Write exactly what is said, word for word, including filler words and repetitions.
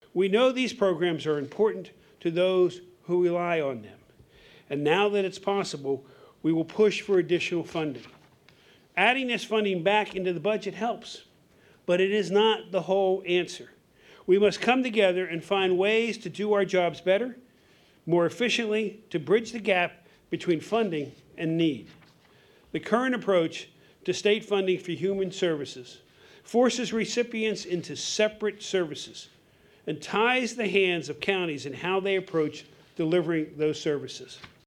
We know these programs are important to those who rely on them. And now that it's possible, we will push for additional funding. Adding this funding back into the budget helps, but it is not the whole answer. We must come together and find ways to do our jobs better, more efficiently, to bridge the gap between funding and need. The current approach to state funding for human services forces recipients into separate services and ties the hands of counties in how they approach delivering those services.